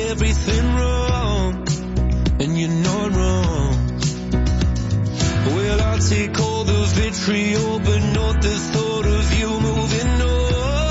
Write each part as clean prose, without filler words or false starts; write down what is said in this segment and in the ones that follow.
everything wrong, and you're not wrong. Well, I'll take all the vitriol, but not the thought of you moving on.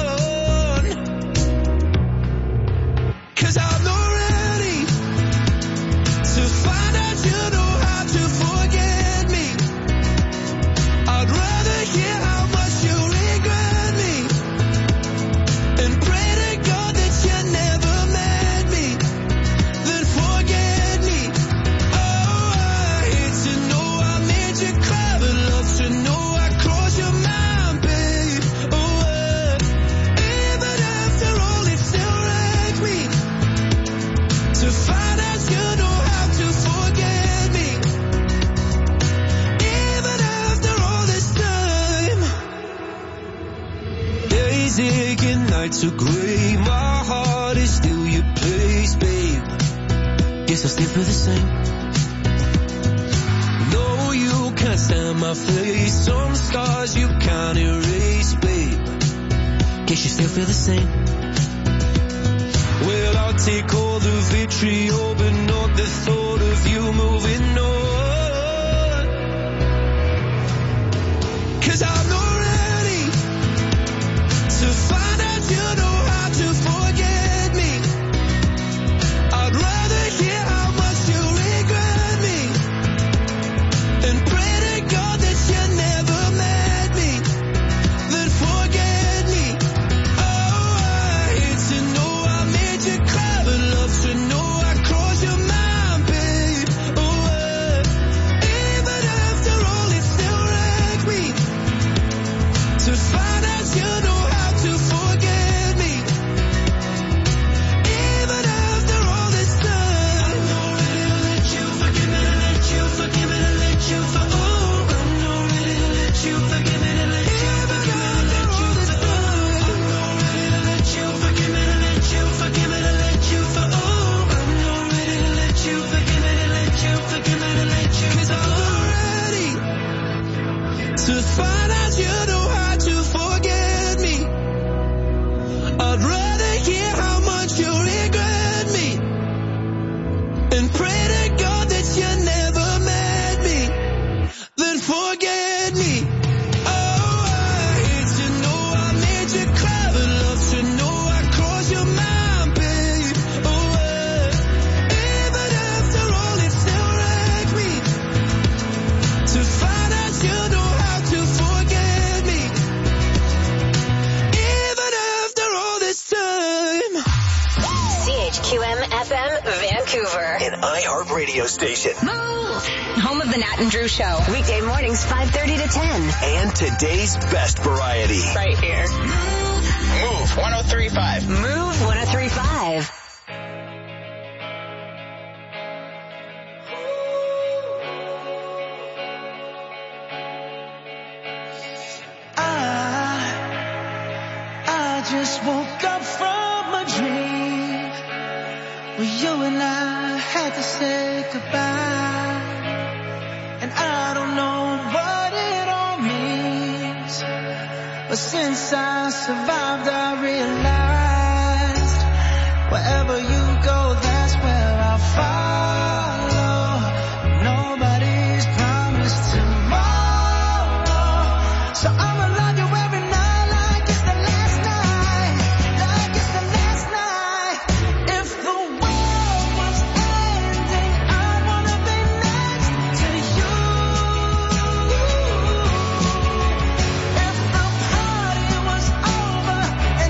'Cause I'm not ready to find out you know how to forget me. I'd rather hear how much you regret me and pray to God that you never met me, then forget me. Oh, I hate to know I made you cry, but love to know I crossed your mind, babe. Oh, even after all it still wrecks me to find out you know how to forget me. Even after all this time. Days aching, nights are grey, my heart is still your place, babe. Guess I still feel the same. No, you can't stand my face, some scars you can't erase, babe. Guess you still feel the same. Well, I'll take all the vitriol, but not the thought of you moving on. 'Cause I'm not ready to find out you know how to forget me. I'd rather hear how much you regret me and pray to God that you never met me, then forget me. Oh, I hate to know I made you cry, but love to know I crossed your mind, babe. Oh, even after all it still wrecks me to find out you know how to forget me. Even after all this time. I'm not ready to let you forgive me, to let you forgive me, to let you I'm not ready to let you forgive me, to let you forgive me, to let you I'm not ready to let you forgive me, to let you forgive me, to let you I'm not ready to let you forgive me, to let you forgive me, to let you 'Cause I'm not ready to find out you know how to forget me. I'd rather hear how much you regret me and pray to God that you never met me, then forget me. Oh, I hate to know I made you cry, but love to know I crossed your mind, babe. Oh, even after all it still wrecks me to find out you know how to forget me. Even after all this time. CHQM FM Vancouver. An iHeart radio station. Move! Home of the Nat and Drew Show. Weekday mornings 5:30 to 10. And today's best variety. Right here. Move 103.5. Move 103.5. I just woke up from a dream where you and I had to say goodbye, and I don't know what it all means, but since I survived I realized wherever you go that's where I'll follow. Nobody's promised tomorrow, so I'ma love you every night like it's the last night, like it's the last night. If the world was ending, I wanna be next to you. If the party was over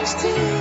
next to you.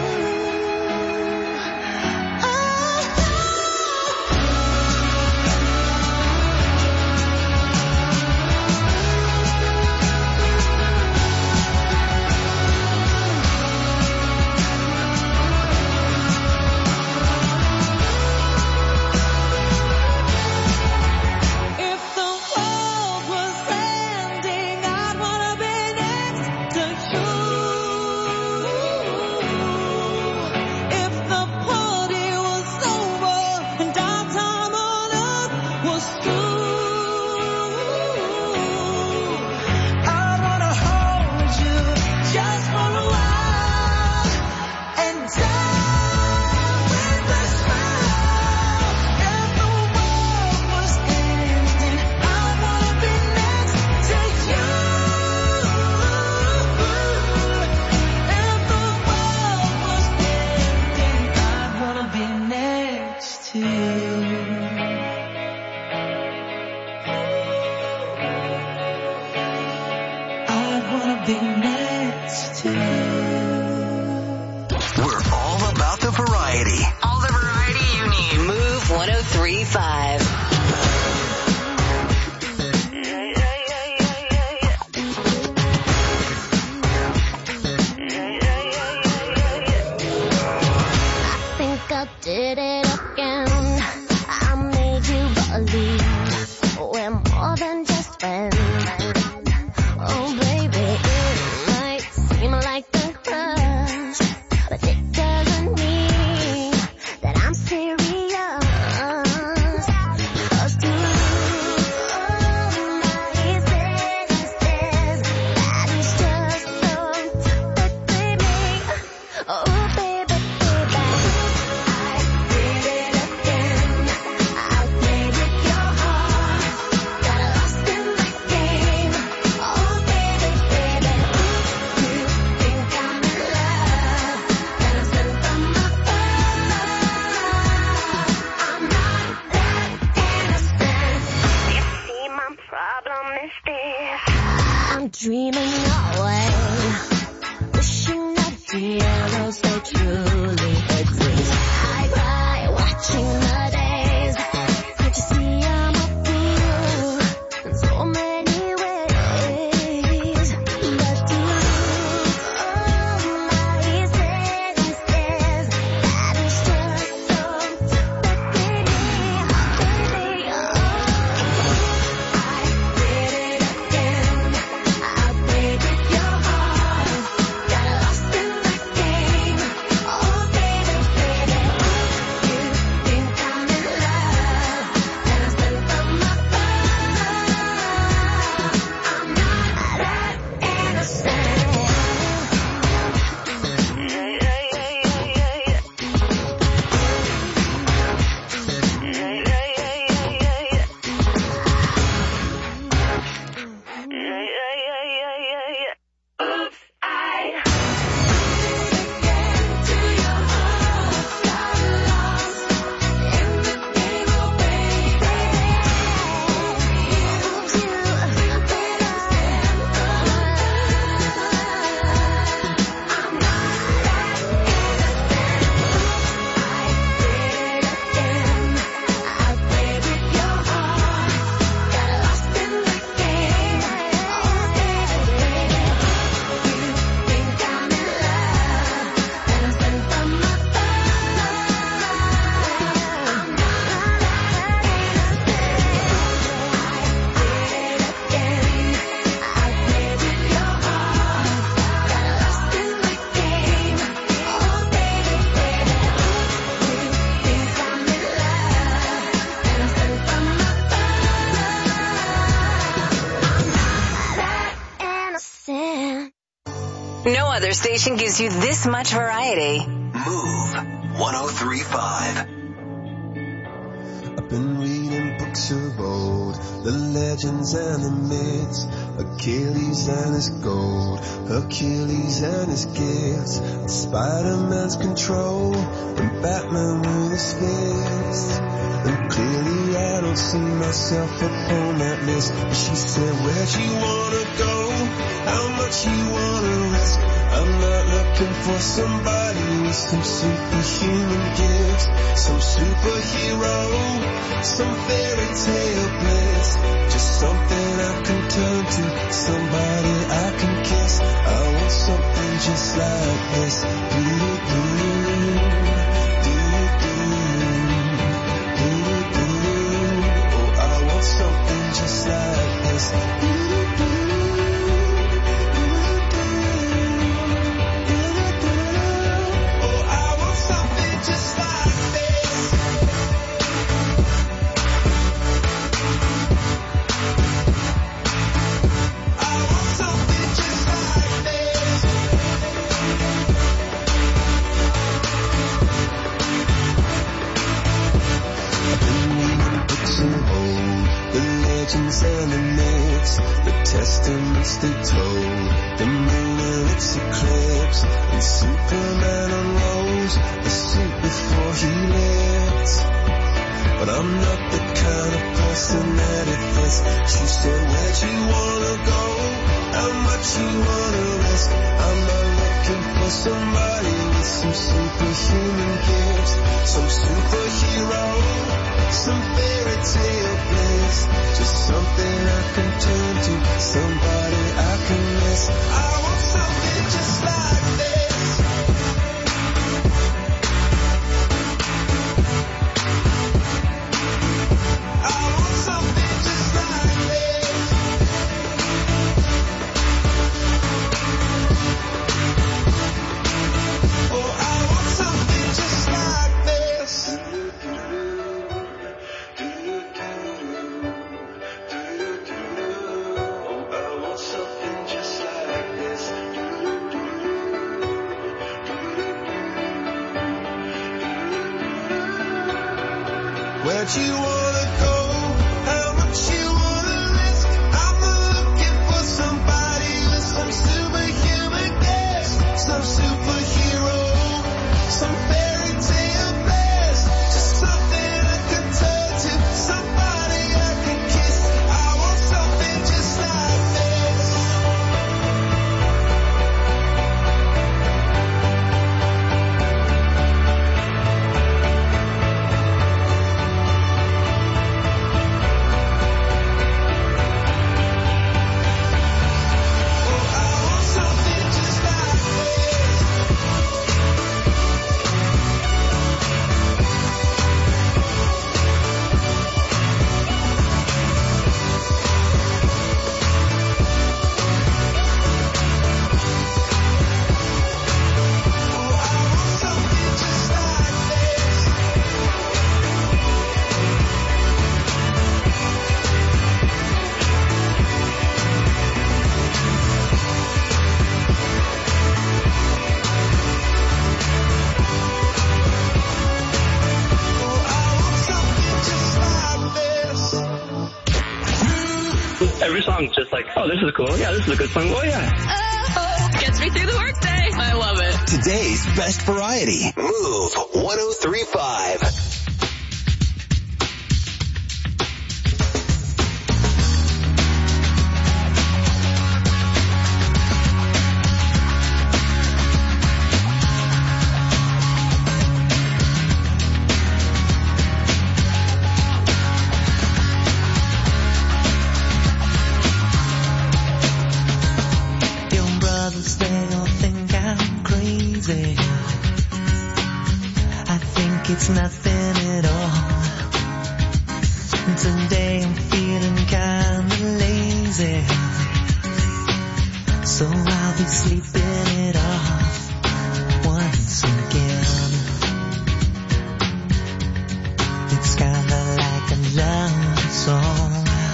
We're all about the variety. All the variety you need. Move 103.5. Did it again. I made you believe we're more than just friends. Oh baby, it might seem like a crush, but it doesn't mean that I'm serious. 'Cause to my senses, that is just so baby. Oh baby. I'm dreaming away, wishing that heroes they truly exist. I cry watching the days. Can't you see I'm a fool in so many ways? But to my senses, that is just so baby, baby, No other station gives you this much variety. Move 103.5. I've been reading books of old, the legends and the myths, Achilles and his gold, Hercules and his gifts, and Spider-Man's control, and Batman with his fists. And clearly I don't see myself upon that list. But she said, where'd you wanna go? How much you wanna risk? I'm not looking looking for somebody with some superhuman gifts, some superhero, some fairy tale bliss, just something I can turn to, somebody I can kiss. I want something just like this. Oh, I want something just like this. And the myths, the testaments they told, the moon and its eclipse, and Superman unrolls the suit before he lived. But I'm not the kind of person that it fits. She said, where'd you wanna go? How much you wanna risk? I'm not looking for somebody with some superhuman gifts, some superhero, some fairy tale bliss, just something I can turn to, somebody I can miss. I want something just like this. I want something just like this. Oh, I want something just like this. Where'd you wanna go? How much you wanna risk? I'm not looking for somebody with some superhuman gifts, some superhero, some fairy tale bliss, just something I can turn to, somebody I can kiss. I want something just like this. Every song's just like, oh, this is cool. Yeah, this is a good song. Oh, yeah. Oh, gets me through the workday. I love it. Today's best variety. Move 103.5. It's nothing at all. Today I'm feeling kinda lazy, so I'll be sleeping it off once again. It's kinda like a love song.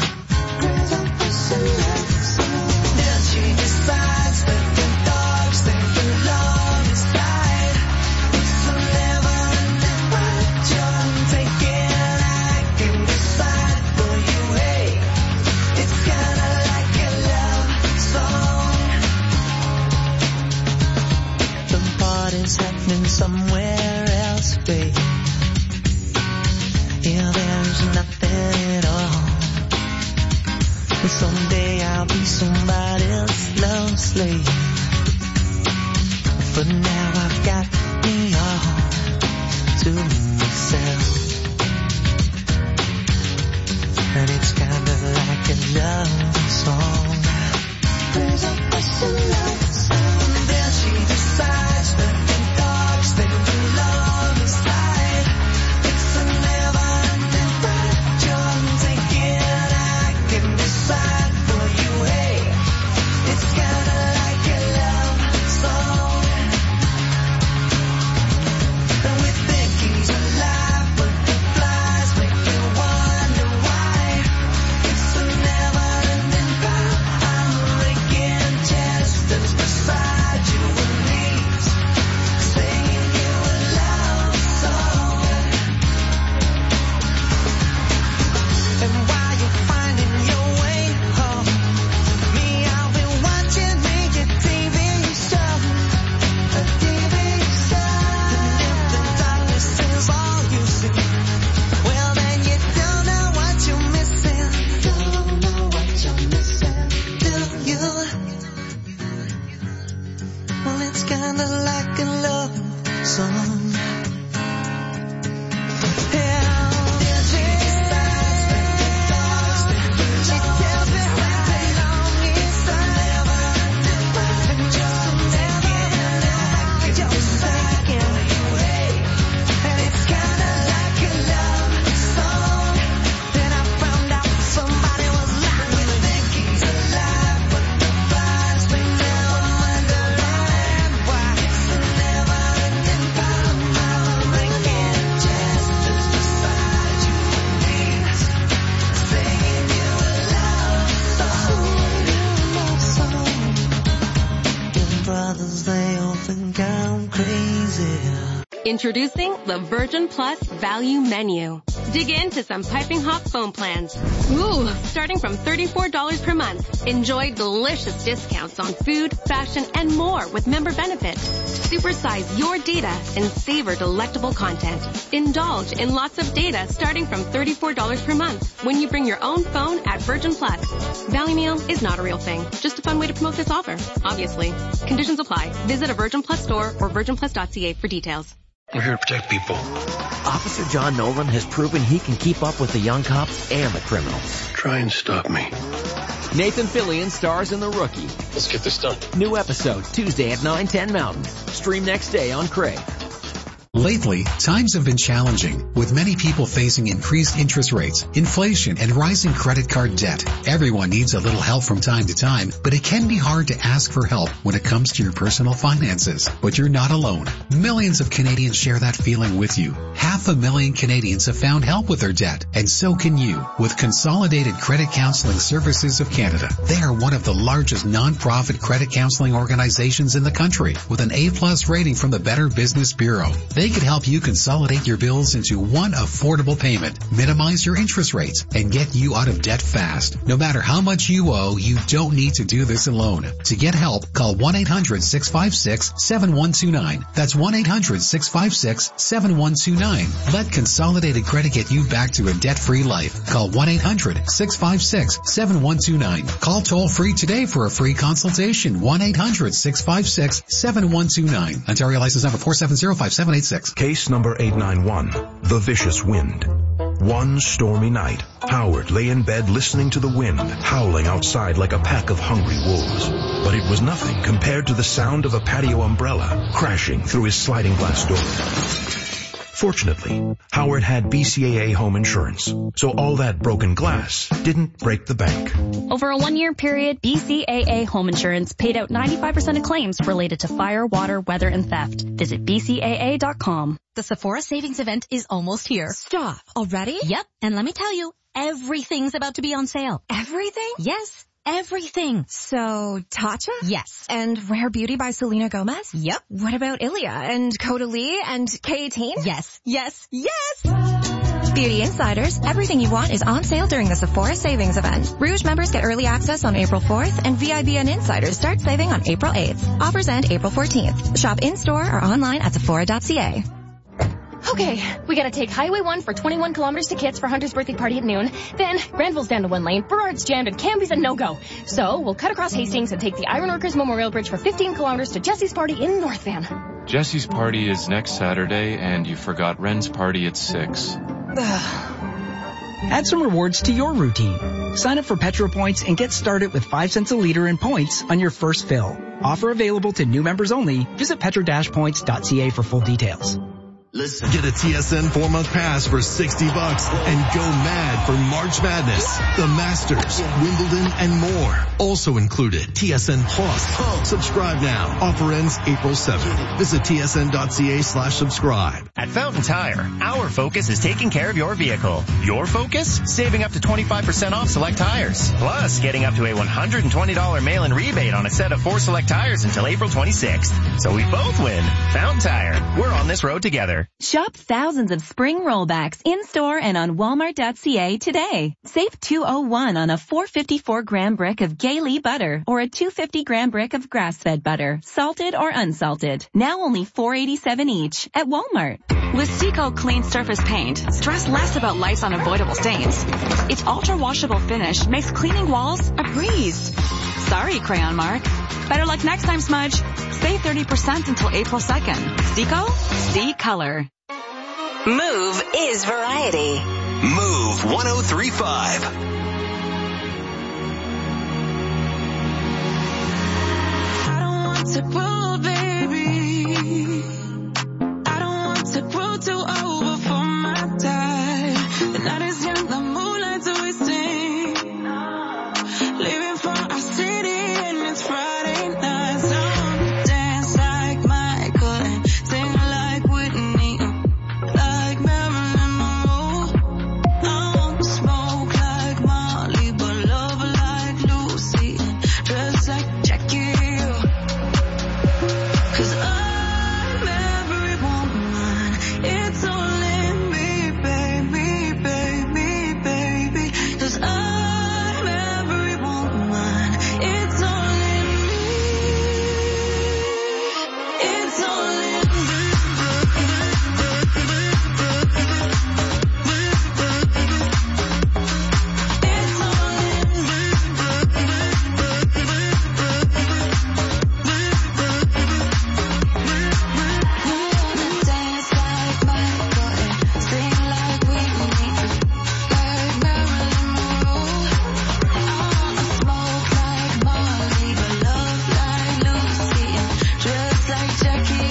Then she decides that the dogs think the love is right. It's never happening somewhere else, babe. Yeah, there's nothing at all. Someday I'll be somebody else's love slave. but now I've got me all to myself. And it's kinda like a love song. There's a love song. Then she decides that the dogs think the love is right. It's a never-ending fight. You're thinking I can decide for you, hey. It's kinda like a love song. And we think he's alive, but the flies make you wonder why. It's a never-ending fight. I'm making distance beside you and me, singing you a love song. And while you're finding your way home, me, I'll be watching me a TV show, a TV show. And if the darkness is all you see, well then you don't know what you're missing. Don't know what you're missing, do you? Well, it's kinda like a love song. Brothers, they all think I'm crazy. Introducing the Virgin Plus Value Menu. Dig into some piping hot phone plans. Ooh, starting from $34 per month. Enjoy delicious discounts on food, fashion, and more with member benefits. Supersize your data and savor delectable content. Indulge in lots of data starting from $34 per month when you bring your own phone at Virgin Plus. Value Meal is not a real thing, just a fun way to promote this offer, obviously. Conditions apply. Visit a Virgin Plus store or virginplus.ca for details. We're here to protect people. Officer John Nolan has proven he can keep up with the young cops and the criminals. Try and stop me. Nathan Fillion stars in The Rookie. Let's get this done. New episode Tuesday at 9:10 Mountain. Stream next day on Crave. Lately, times have been challenging, with many people facing increased interest rates, inflation, and rising credit card debt. Everyone needs a little help from time to time, but it can be hard to ask for help when it comes to your personal finances. But you're not alone. Millions of Canadians share that feeling with you. 500,000 Canadians have found help with their debt, and so can you, with Consolidated Credit Counseling Services of Canada. They are one of the largest non-profit credit counseling organizations in the country, with an A+ rating from the Better Business Bureau. They could help you consolidate your bills into one affordable payment, minimize your interest rates, and get you out of debt fast. No matter how much you owe, you don't need to do this alone. To get help, call 1-800-656-7129. That's 1-800-656-7129. Let Consolidated Credit get you back to a debt-free life. Call 1-800-656-7129. Call toll-free today for a free consultation. 1-800-656-7129. Ontario license number 4705786. Case number 891, The Vicious Wind. One stormy night, Howard lay in bed listening to the wind howling outside like a pack of hungry wolves. But it was nothing compared to the sound of a patio umbrella crashing through his sliding glass door. Fortunately, Howard had BCAA home insurance, so all that broken glass didn't break the bank. Over a 1-year period, BCAA Home Insurance paid out 95% of claims related to fire, water, weather, and theft. Visit BCAA.com. The Sephora Savings Event is almost here. Stop. Already? Yep. And let me tell you, everything's about to be on sale. Everything? Yes. Everything. So, Tatcha? Yes. And Rare Beauty by Selena Gomez? Yep. What about Ilia and Caudalie and K18? Yes. Yes. Yes! Beauty Insiders, everything you want is on sale during the Sephora Savings Event. Rouge members get early access on April 4th, and VIBN Insiders start saving on April 8th. Offers end April 14th. Shop in-store or online at Sephora.ca. Okay, we gotta take Highway 1 for 21 kilometers to Kits for Hunter's birthday party at noon. Then, Granville's down to 1 lane, Burrard's jammed, and Canby's a no-go. So, we'll cut across Hastings and take the Ironworkers Memorial Bridge for 15 kilometers to Jesse's party in North Van. Jesse's party is next Saturday, and you forgot Ren's party at 6. Add some rewards to your routine. Sign up for Petro Points and get started with 5 cents a liter in points on your first fill. Offer available to new members only. Visit petro-points.ca for full details. Listen. Get a TSN 4-month pass for $60 and go mad for March Madness, the Masters, Wimbledon, and more. Also included TSN Plus. Subscribe now. Offer ends April 7th. Visit tsn.ca/subscribe. At Fountain Tire, our focus is taking care of your vehicle. Your focus? Saving up to 25% off select tires. Plus, getting up to a $120 mail-in rebate on a set of 4 select tires until April 26th. So we both win. Fountain Tire. We're on this road together. Shop thousands of spring rollbacks in-store and on walmart.ca today. Save $2.01 on a 454-gram brick of Gay-Lee butter or a 250-gram brick of grass-fed butter, salted or unsalted. Now only $4.87 each at Walmart. With Seco Clean Surface Paint, stress less about life's unavoidable stains. Its ultra-washable finish makes cleaning walls a breeze. Sorry, Crayon Mark. Better luck next time, Smudge. Save 30% until April 2nd. Seco? See color. Move is variety. Move 103.5. I don't want to grow, baby. I don't want to grow too old before my time. The night is young, the moonlight's wasting. Living for our city and it's Friday night. So dance like Michael and sing like Whitney, like Marilyn Monroe. Smoke like Molly, but love like Lucy, and dress like Jackie. 'Cause I'm every woman. It's all in me, baby, baby, baby. 'Cause I'm every woman. It's all in me. It's all in me. It's all in me. Dance like Michael and sing like Whitney, like Marilyn Monroe. Smoke like Molly, but love like Lucy, and dress like Jackie.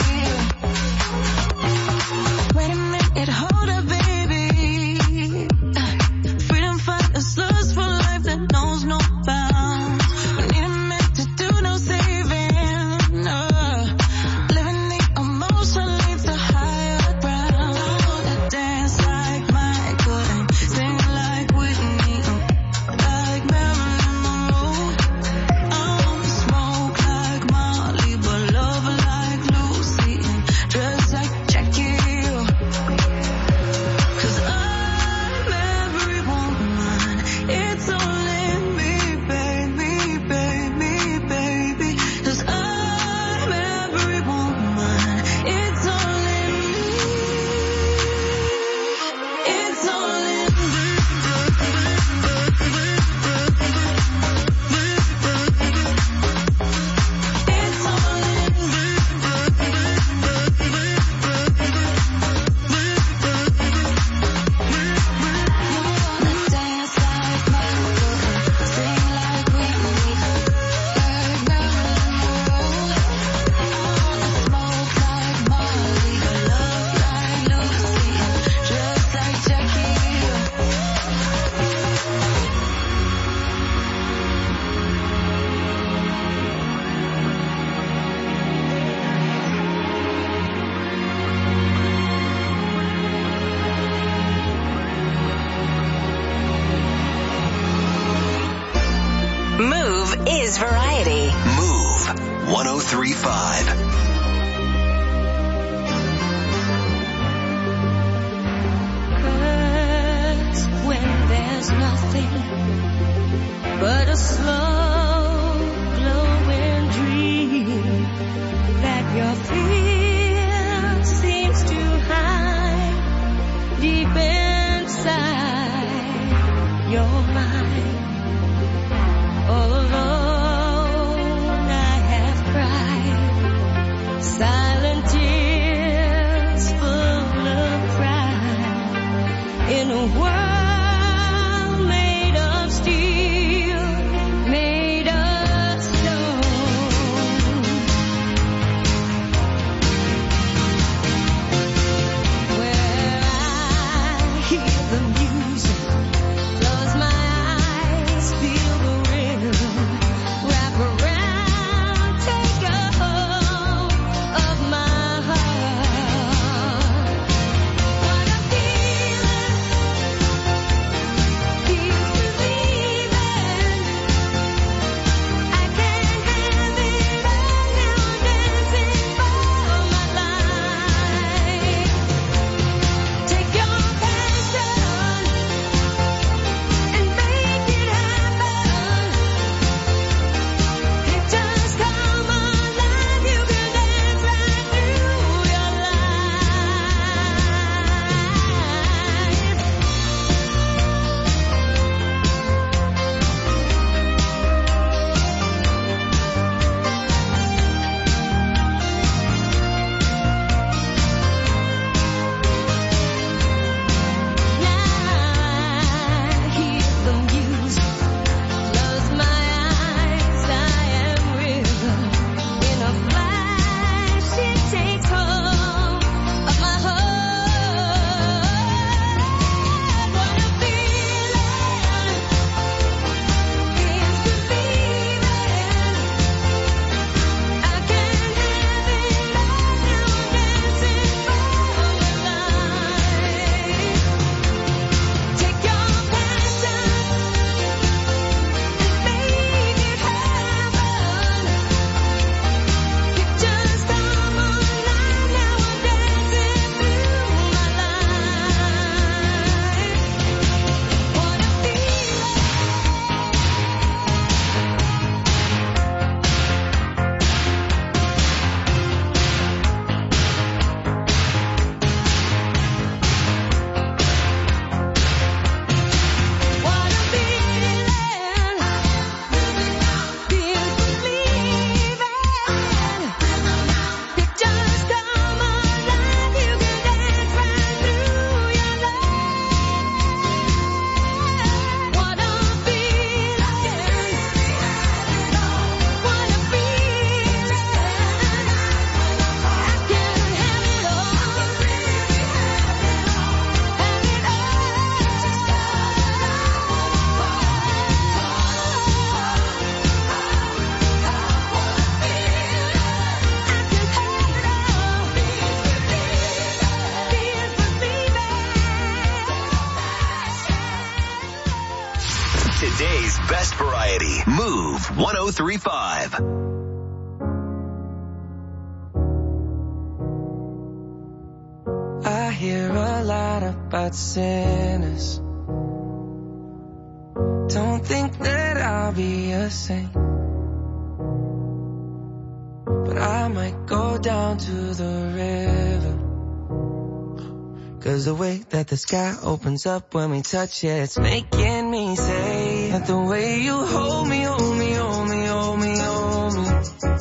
Wait a minute, hold up, baby. Freedom fighters lust for life that knows no bounds. We need a man to do no saving. Living the emotion leads to higher ground. Dance like Michael and sing like Whitney, like Marilyn Monroe. Smoke like Molly, but love like Lucy, and dress like Jackie. 'Cause I'm every woman. It's all in me, baby, baby, baby. 'Cause I'm every woman. It's all in me. It's all in me. It's all in me. Dance like Michael and sing like Whitney, like Marilyn Monroe. Smoke like Molly, but love like Lucy, and dress like Jackie. Move is variety. Move 103.5. Hurts when there's nothing but a slow glowing dream that your fear seems to hide. silent tears full of pride in a world made of steel, made of stone. Where I hear the music, close my eyes, feel the rhythm, wrap around, take a hold of my heart. What a feeling, feels believing. I can't have it all now, dancing for my life. Take your passion and make it happen. It just come alive. You can dance right through your hear the music, close my eyes, I am river. In a flash, it takes hold of my heart. What a feeling, feels believing. I can't have it all now, dancing for my life. Take your passion and make it happen. It just come alive now, I'm dancing through my life. What a feeling. What a feeling, feels believing. It just come alive. You can dance right through your life. What a feeling, what a feeling. I can have it all, have it Today's best variety. Move 1035. I hear a lot about sinners. Don't think that I'll be a saint, but I might go down to the river. 'Cause the way that the sky opens up when we touch it, it's making me say that the way you hold me, hold me, hold me, hold me, hold me,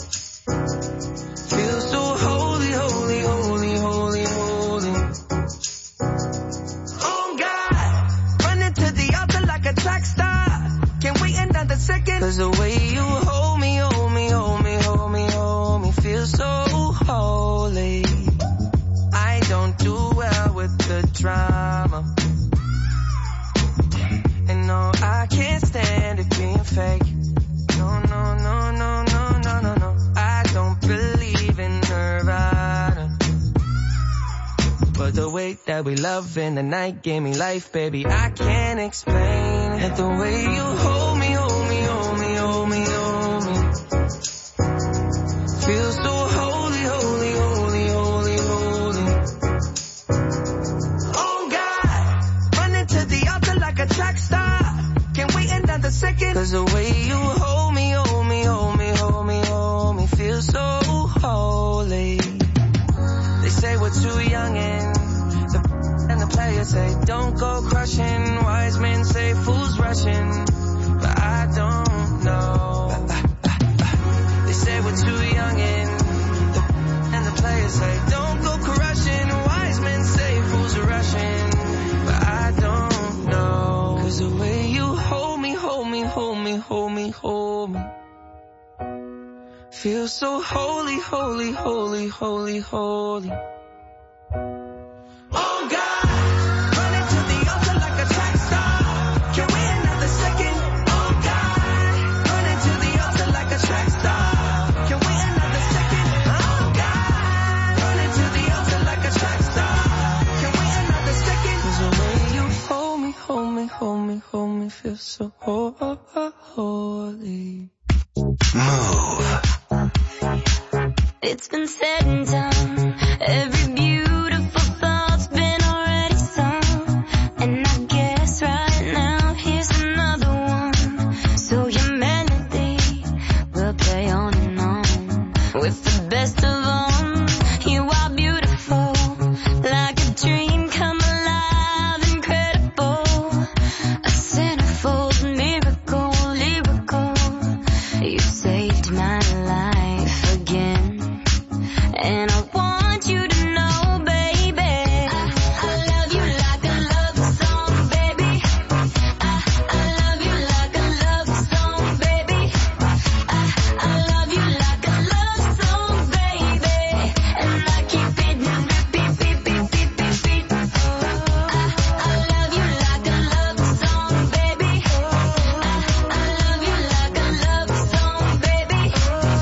feels so holy, holy, holy, holy, holy. Oh God, running to the altar like a track star. Can't wait another second. 'Cause the way you hold me, hold me, hold me, hold me, hold me, feels so holy. I don't do well with the drama, and no, I can't stand it being fake. No, no, no, no, no, no, no, no. I don't believe in Nirvana, but the way that we love in the night gave me life, baby. I can't explain it. The way you hold me, hold me, hold me, hold me, hold me, feels so holy, holy, holy, holy, holy. Oh God, running to the altar like a track star. Can't wait another second. 'Cause the way you hold me, hold me, hold me, hold me, hold me, feels so holy. They say we're too young and the players say don't go crushing. Wise men say fools rushing, but I don't know. They say we're too young and feel so holy, holy, holy, holy, holy. Oh God, running to the altar like a track star. Can we another second? Oh God, running to the altar like a track star. Can we another second? Oh God, running to the altar like a track star. Can we another second? 'Cause the way you hold me, hold me, hold me, hold me, feel so holy. Move. It's been said and done. Every beautiful thought's been already sung. And I guess right now here's another one. So your melody will play on and on. With the best of them, you are beautiful. Like a dream come alive, incredible. A centerfold miracle, lyrical. You saved my life again. And I want you to know, baby, I love you like a love song, baby. I love you like a love song, baby. I love you like a love song, baby. And I keep it repeat, beat, beat, beat, beat, beat. I love you like a love song, baby. I love you like a love song, baby. I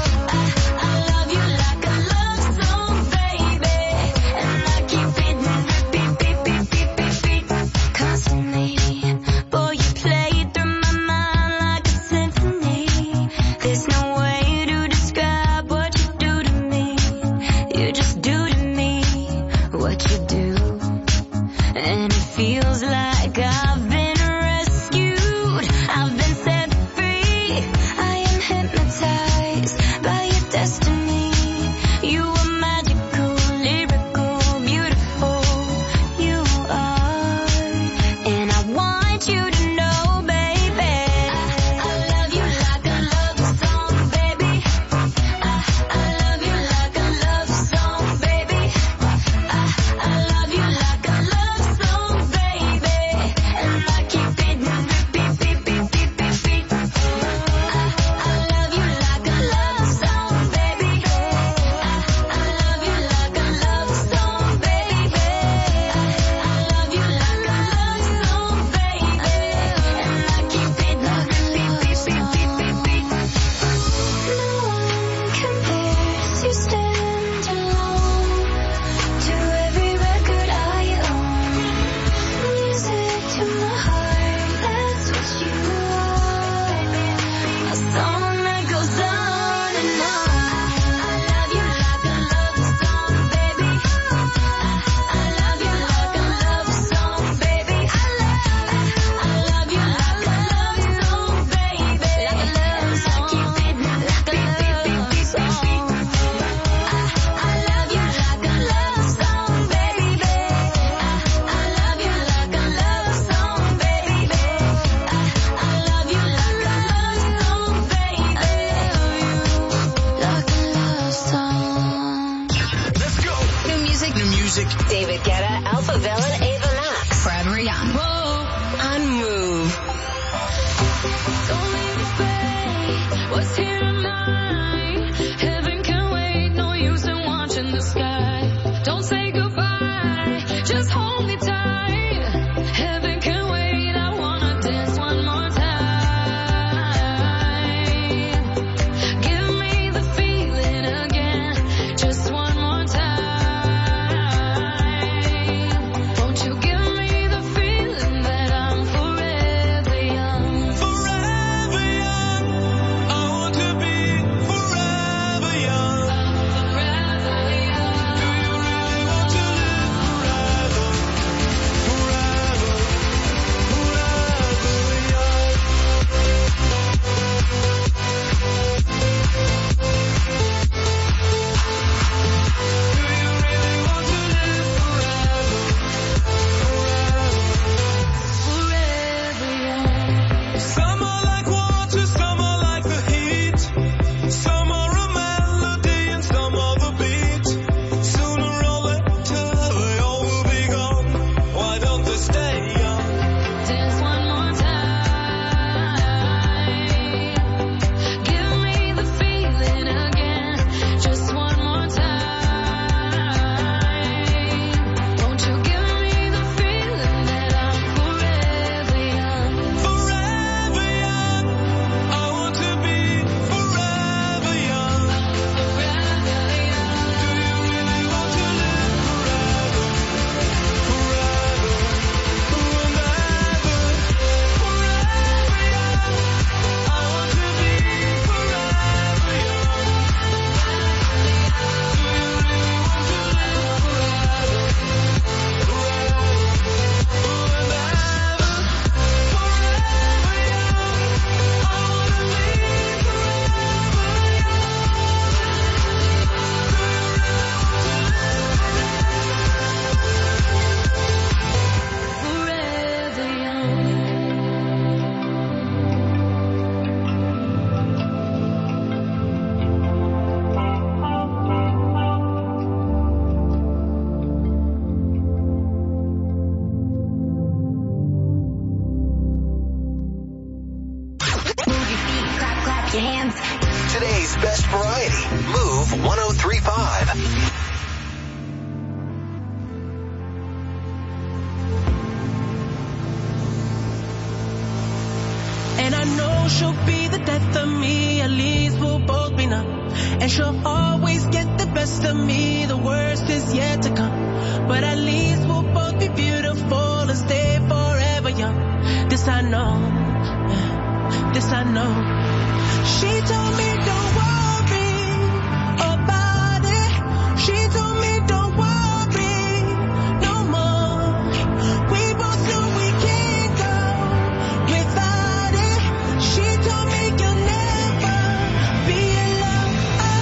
love you like a love song, baby. And I keep it beat, beat, beat, beat, beat, beat. Constantly, boy, you play through my mind like a symphony. There's no way to describe what you do to me. You just do to me what you do. And it feels like I've been rescued. I've been set free. I am hypnotized by your destiny. You are magical, lyrical, beautiful. You are. And I want you to know, baby, I love you like a love song, baby. I love you like a love song, baby. I love you like a love song, baby. And I keep it beat, beat, beat, beat, beat, beat. I love you like a love song, baby. I love you like a love song, baby. I love you like a love song, baby. And I keep it beat, beat, beat, beat, beat, beat. No one compares, you stand alone to every record I own. Music to my heart, that's what you are. A song that goes on and on. I love you like a love song, baby. I love you like a love song, baby. I love you like a love song, baby. Like a love song. Keep it like a love song. I love you like a love song, baby. I love you like a love song, baby. I love you like a love song, baby. Like a love song. Let's go. New music. New music. David Guetta, Alpha Villain, Ava Max. Brad Rion. Whoa. On Move. Don't leave me, babe. What's here tonight? Heaven can wait. No use in watching the sky. Don't say goodbye. Just hold me tight. Heaven can wait. I wanna dance one more time. Give me the feeling again. Just one more time. Won't you Drive. And I know she'll be the death of me, at least we'll both be numb. And she'll always get the best of me, the worst is yet to come. But at least we'll both be beautiful and stay forever young. This I know, this I know. She told me don't worry about it. She told me don't worry no more. We both know we can't go without it. She told me you'll never be alone.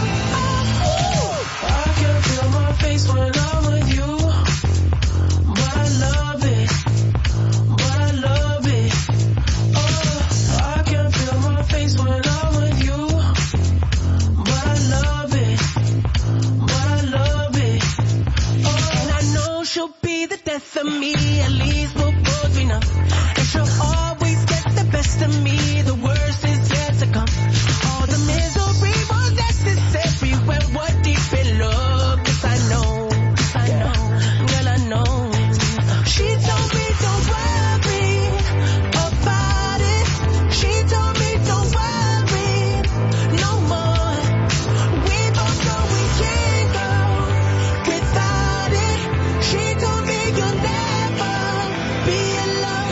I can feel my face when I'm with you, but I love it, but I love it. I can feel my face when I'm with you, but I love it, but I love it. And I know she'll be the death of me, at least we'll both be numb. And she'll always get the best of me, the worst is yet to come. All the misery was necessary when we're deep in love. Yes, I know, girl, I know. She told me don't worry about it. She told me don't worry no more. We both know we can't go without it. She told me you'll never be alone.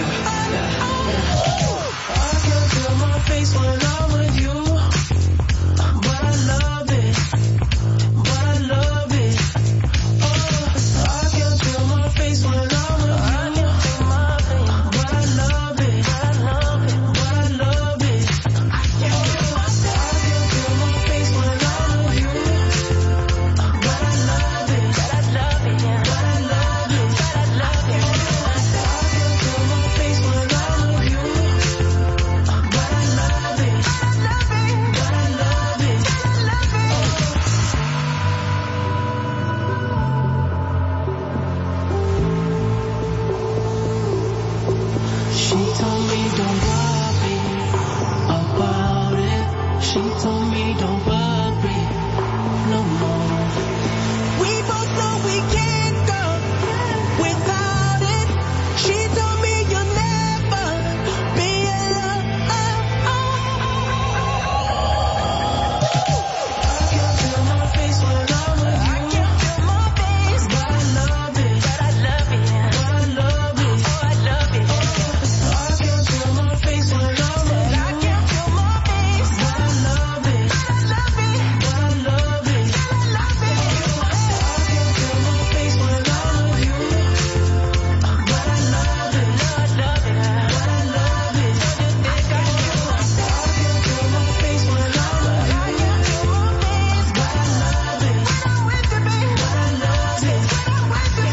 I can feel my face when I'm with you, but I love it, but I love it. I can feel my face when I'm with you, but I love it, but I love it, but I love it. I can feel my face when I'm with you, but I love it, but I love it, but I love it, but I love it. I can feel my face when I'm with you, but I love it, but I love it, but I love it. She told me don't worry about it. She told me don't worry no more. We both know we can't go without it. She told me you'll never be alone. I can feel my face when I'm with you. I can feel my face, but I love it, but I love it, but I love it, oh I love it. I can feel my face when I'm with you. I can feel my face, but I love it, but I love it, but I love it, but I love it. I can feel my face when I'm with you, but I love it, but I love it, but I love it. I can feel my face when I'm with you. I can feel my face, but I love it, but I love it, but I with you, baby, but I love it, but I with you,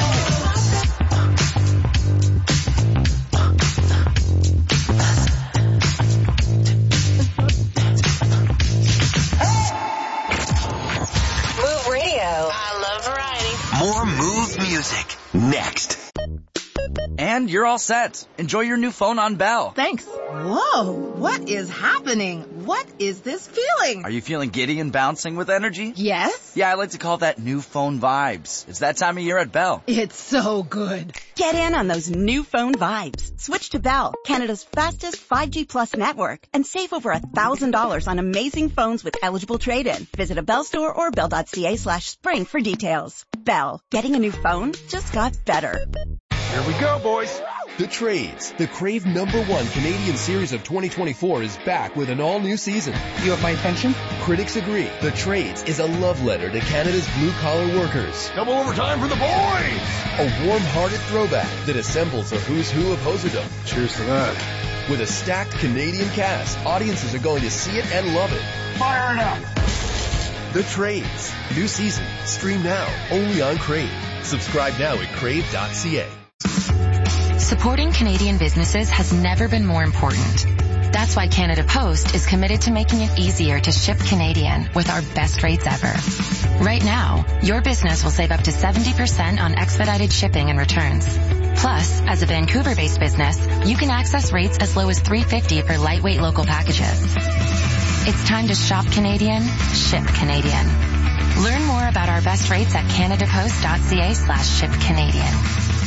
Move Radio. I love variety. More Move music. Next. And you're all set. Enjoy your new phone on Bell. Thanks. Whoa, what is happening? What is this feeling? Are you feeling giddy and bouncing with energy? Yes. Yeah, I like to call that new phone vibes. It's that time of year at Bell. It's so good. Get in on those new phone vibes. Switch to Bell, Canada's fastest 5G Plus network, and save over $1,000 on amazing phones with eligible trade-in. Visit a Bell store or bell.ca/spring for details. Bell, getting a new phone just got better. Here we go, boys. The Trades, the Crave #1 Canadian series of 2024 is back with an all-new season. You have my attention? Critics agree. The Trades is a love letter to Canada's blue-collar workers. Double overtime for the boys! A warm-hearted throwback that assembles a who's who of hoserdom. Cheers to that. With a stacked Canadian cast, audiences are going to see it and love it. Fire it up! The Trades. New season. Stream now. Only on Crave. Subscribe now at crave.ca. Supporting Canadian businesses has never been more important. That's why Canada Post is committed to making it easier to ship Canadian with our best rates ever. Right now, your business will save up to 70% on expedited shipping and returns. Plus, as a Vancouver-based business, you can access rates as low as $3.50 for lightweight local packages. It's time to shop Canadian, ship Canadian. Learn more about our best rates at canadapost.ca/shipcanadian.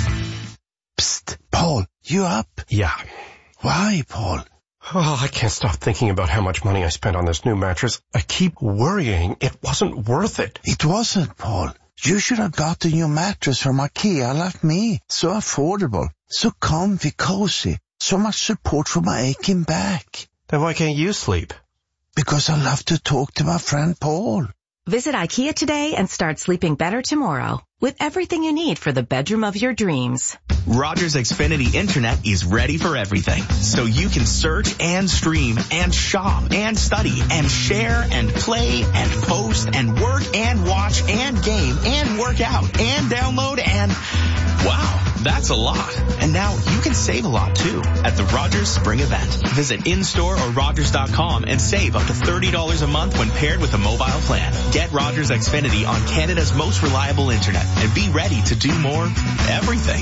Psst, Paul, you up? Yeah. Why, Paul? Oh, I can't stop thinking about how much money I spent on this new mattress. I keep worrying it wasn't worth it. It wasn't, Paul. You should have gotten your mattress from IKEA like me. So affordable, so comfy, cozy, so much support for my aching back. Then why can't you sleep? Because I love to talk to my friend Paul. Visit IKEA today and start sleeping better tomorrow with everything you need for the bedroom of your dreams. Rogers Xfinity Internet is ready for everything, so you can search and stream and shop and study and share and play and post and work and watch and game and work out and download and... Wow, that's a lot. And now you can save a lot too at the Rogers Spring Event. Visit in-store or Rogers.com and save up to $30 a month when paired with a mobile plan. Get Rogers Xfinity on Canada's most reliable internet and be ready to do more everything.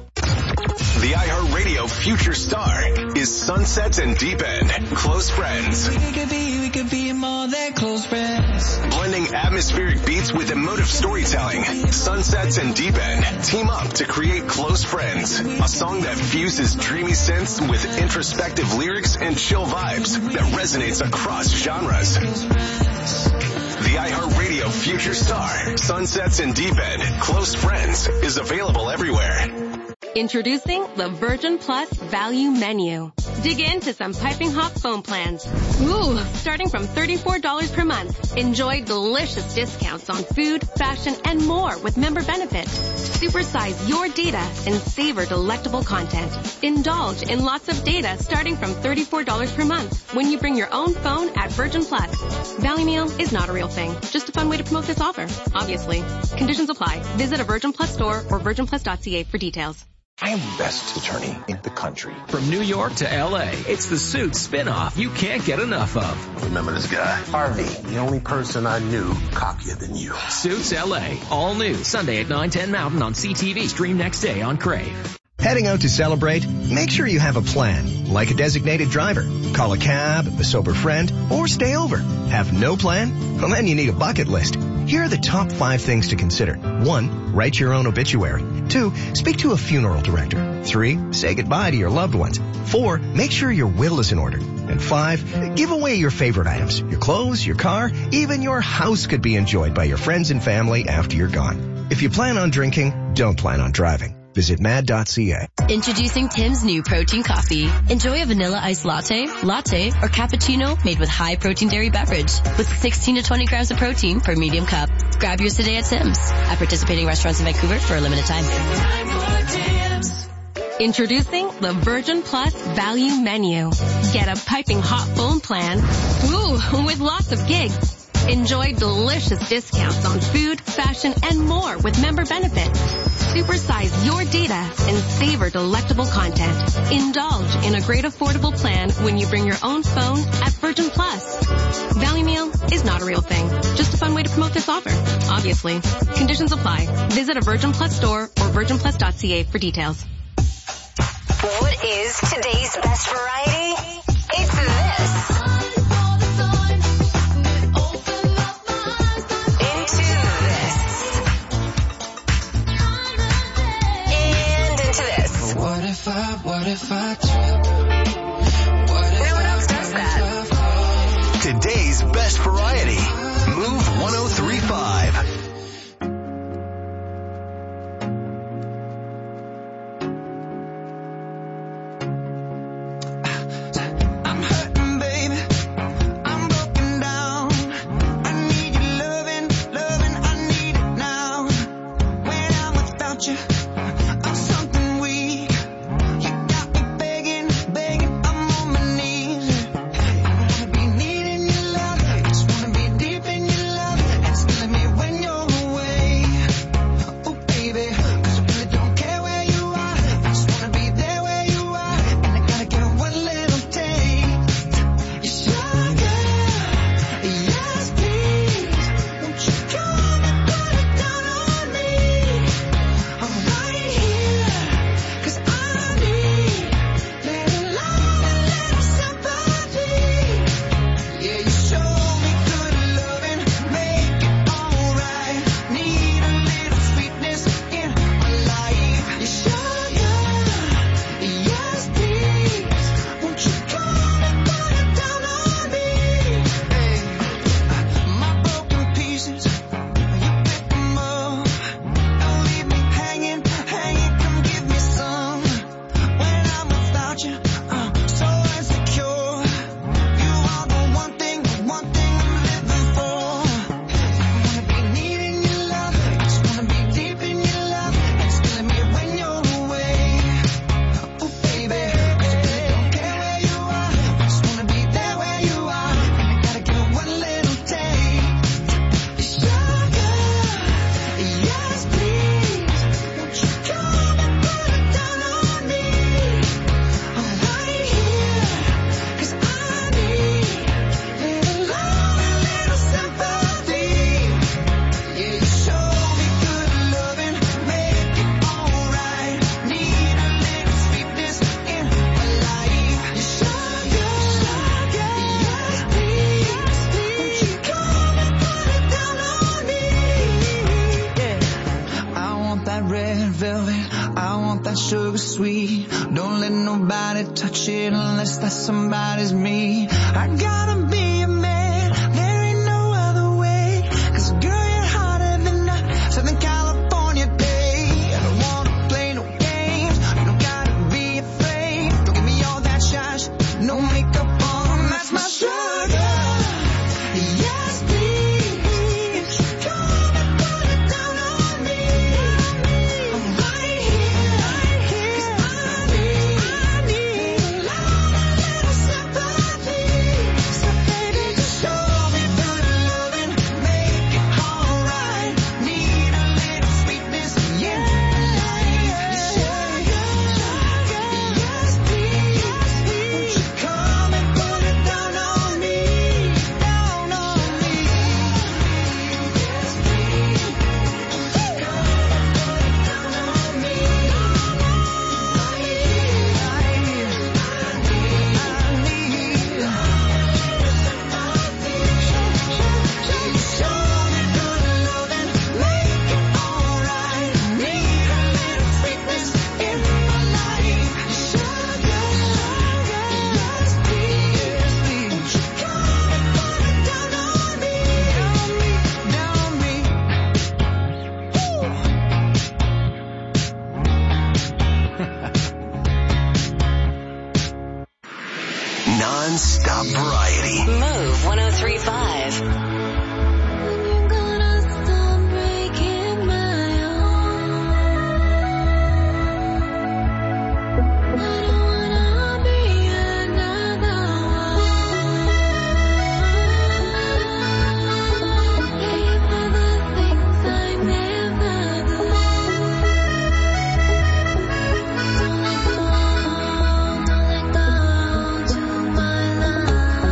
The iHeartRadio Future Star is Sunsets and Deep End, Close Friends. We could be more than close friends. Blending atmospheric beats with emotive storytelling, Sunsets and Deep End team up to create Close Friends, a song that fuses dreamy synths with introspective lyrics and chill vibes that resonates across genres. The iHeartRadio Future Star, Sunsets and Deep End, Close Friends is available everywhere. Introducing the Virgin Plus Value Menu. Dig into some piping hot phone plans. Ooh, starting from $34 per month. Enjoy delicious discounts on food, fashion, and more with member benefit. Supersize your data and savor delectable content. Indulge in lots of data starting from $34 per month when you bring your own phone at Virgin Plus. Value Meal is not a real thing. Just a fun way to promote this offer, obviously. Conditions apply. Visit a Virgin Plus store or virginplus.ca for details. I am the best attorney in the country. From New York to L.A., it's the Suits spinoff you can't get enough of. Remember this guy? Harvey, the only person I knew cockier than you. Suits L.A., all new, Sunday at 9/10 Mountain on CTV. Stream next day on Crave. Heading out to celebrate? Make sure you have a plan, like a designated driver. Call a cab, a sober friend, or stay over. Have no plan? Well, then you need a bucket list. Here are the top 5 things to consider. 1, write your own obituary. 2, speak to a funeral director. 3, say goodbye to your loved ones. 4, make sure your will is in order. And 5, give away your favorite items. Your clothes, your car, even your house could be enjoyed by your friends and family after you're gone. If you plan on drinking, don't plan on driving. Visit mad.ca. Introducing Tim's new protein coffee. Enjoy a vanilla iced latte, or cappuccino made with high protein dairy beverage with 16 to 20 grams of protein per medium cup. Grab yours today at Tim's. At participating restaurants in Vancouver for a limited time. Introducing the Virgin Plus Value Menu. Get a piping hot phone plan. Ooh, with lots of gigs. Enjoy delicious discounts on food, fashion, and more with member benefits. Supersize your data and savor delectable content. Indulge in a great affordable plan when you bring your own phone at Virgin Plus. Value Meal is not a real thing. Just a fun way to promote this offer, obviously. Conditions apply. Visit a Virgin Plus store or virginplus.ca for details. What is today's best variety? It's this. What if I trip? No one else does that. Today's best variety. Move 1035. velvet, I want that sugar sweet. Don't let nobody touch it unless that somebody's me. I gotta be a man, there ain't no other way. 'Cause girl, you're hotter than a Southern California day. I don't wanna play no games, you don't gotta be afraid. Don't give me all that shush, no makeup on, that's my sugar. Yes, please, come and put it down on me. I'm right here, 'cause I need a little sympathy. So baby, just show me good loving, make it alright. Need a little sweetness in my life. Sugar, yes please, won't you come and put it down on me, down on me. Yes please, come and put it down on me. Non-stop variety. Move 103.5. Don't let go to my love.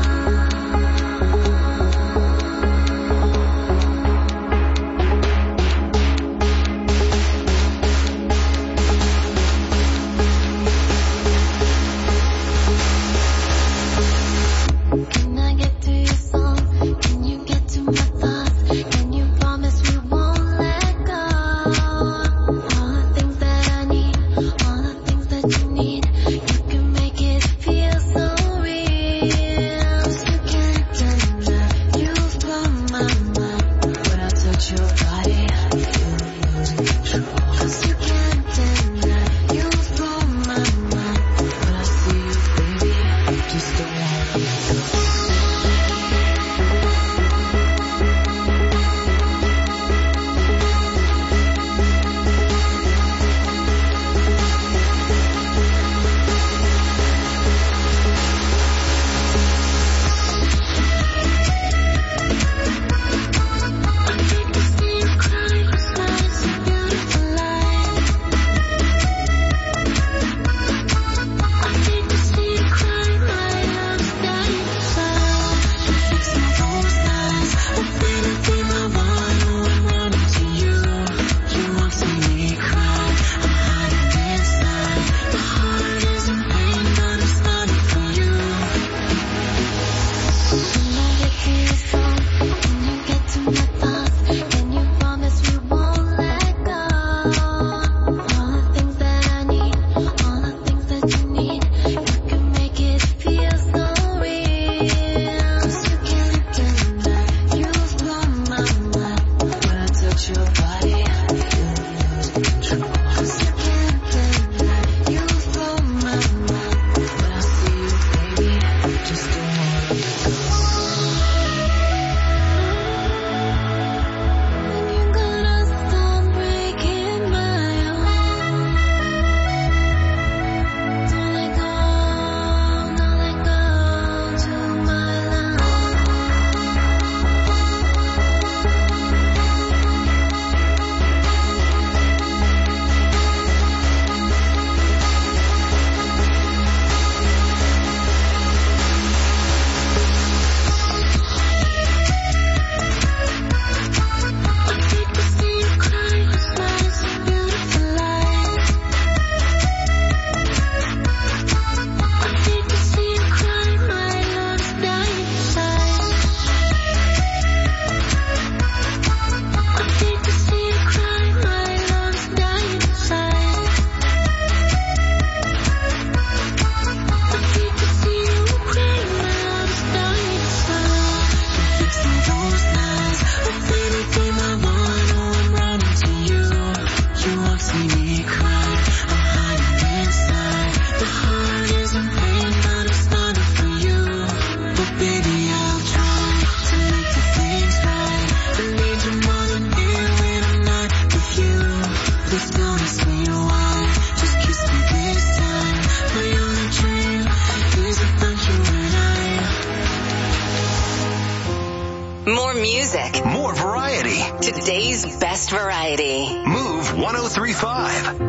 best variety. Move 1035.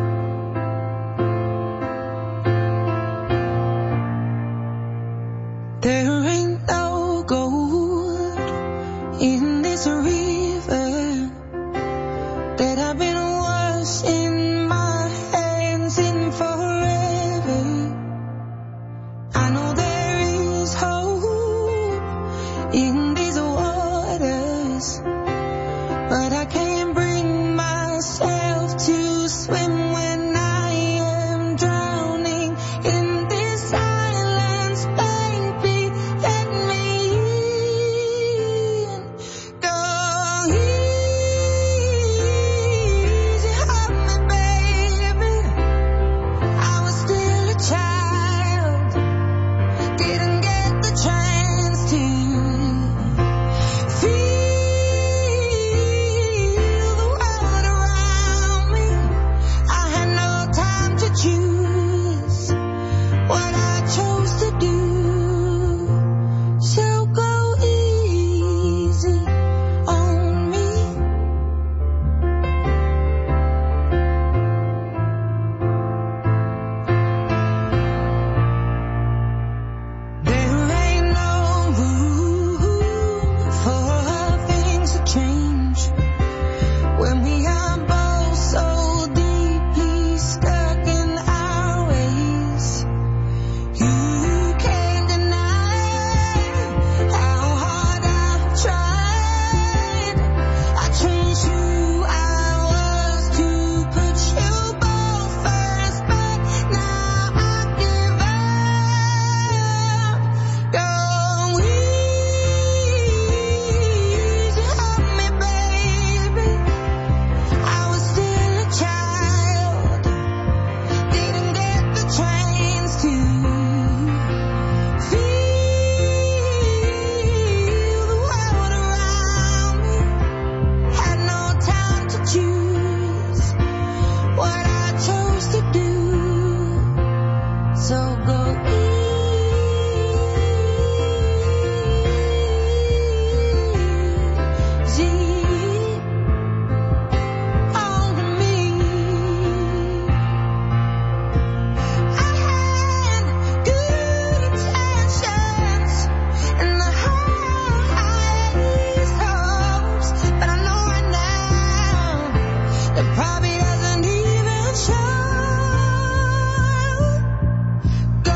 There ain't no gold in this river that I've been washing my hands in forever. I know there is hope in these waters, but I can't bring myself to swim when I am drowning in this silence. Baby, let me in. Go easy on me, baby. I was still a child, didn't get the chance to feel the world around me. I had no time to choose what I chose to do. So go easy on me. There ain't no room for things to change when we are both so deeply stuck in our ways. You can't deny how hard I've tried. I changed who I was to put you both first, but now I give up. Go easy on me, baby. I was still a child, didn't get the chance to feel the world around me. Had no time to choose what I chose to do. So go easy on me. I had good intentions and the highest hopes, but I know right now that probably doesn't even show. Go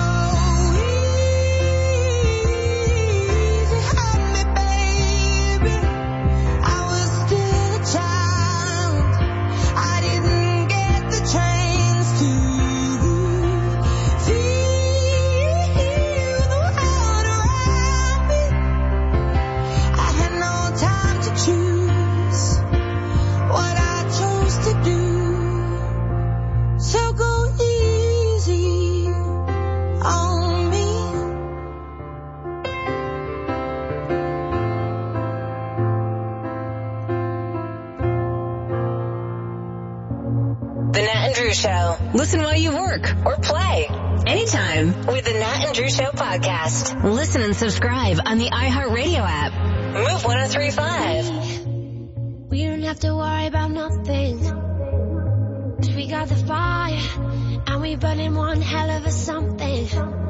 easy on me, baby. I was still a child, I didn't get the chance to feel the world around me. I had no time to choose what I chose to do. So go easy on me. The Nat and Drew Show. Listen while you work or play. Anytime with the Nat and Drew Show podcast. Listen and subscribe on the iHeartRadio app. Move 1035. We don't have to worry about nothing. 'Cause we got the fire, and we burning one hell of a something.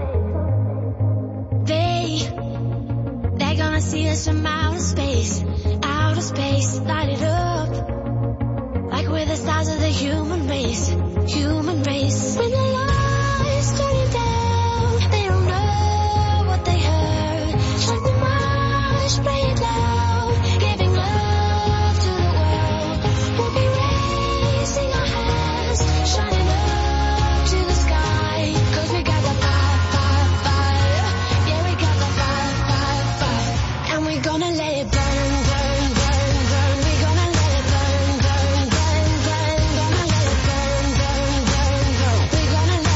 They're gonna see us from outer space, light it up. Like we're the stars of the human race. When the lights turn down, they don't know what they heard. Shine the march, play it loud, giving love to the world. We'll be raising our hands, shining up to the sky. 'Cause we got the fire, fire, fire. Yeah, we got the fire, fire, fire. And we're gonna let it burn, burn, burn, burn. We're gonna let it burn, burn, burn, burn. Gonna let it burn, burn, burn, burn. We're gonna let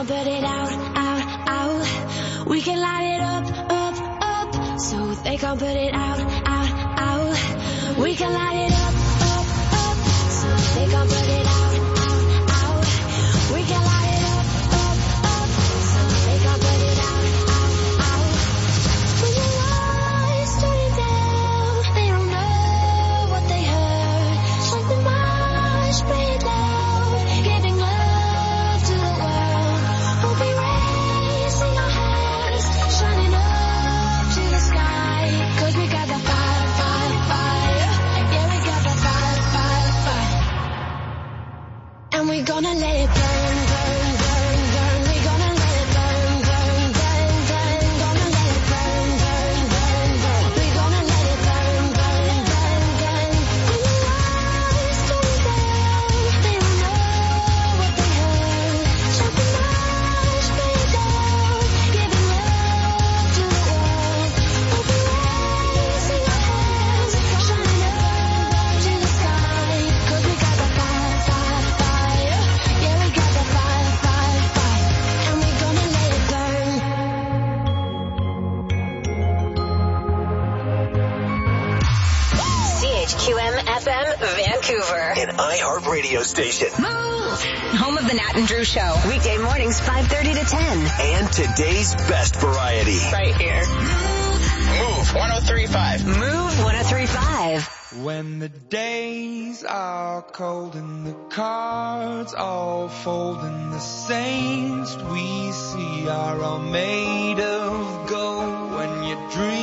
gon' put it out, out, out. We can light it up, up, up. So they gon' put it out, out, out. We can light it up, up, up. So they gon' put it out, out, out. We can light it up, up, up. So they gon' put it out, out, out. When the lights turn down, they don't know what they heard. Shut the march, play it loud, giving love to the world. We'll be raising our hands, shining up to the sky. 'Cause we got the fire, fire, fire. Yeah, we got the fire, fire, fire. And we're gonna let it burn, burn, burn, burn. We're gonna let it burn, burn, burn, burn. Gonna let it burn, burn, burn, burn. We're gonna let it burn, burn, burn, burn. When the lights turn down, they don't know what they heard. Shut the march, play it loud, giving love to the world. We'll be raising our hands, shining up to the sky. 'Cause we got the fire, fire, fire. Yeah, we got the fire, fire, fire. And we're gonna let it burn. CHQM FM Vancouver. An iHeart radio station. Move! Home of the Nat and Drew Show. Weekday mornings 5:30 to 10. And today's best variety. Right here. Move 103.5. Move 103.5. When the days are cold and the cards all fold and the saints we see are all made of gold, when your dreams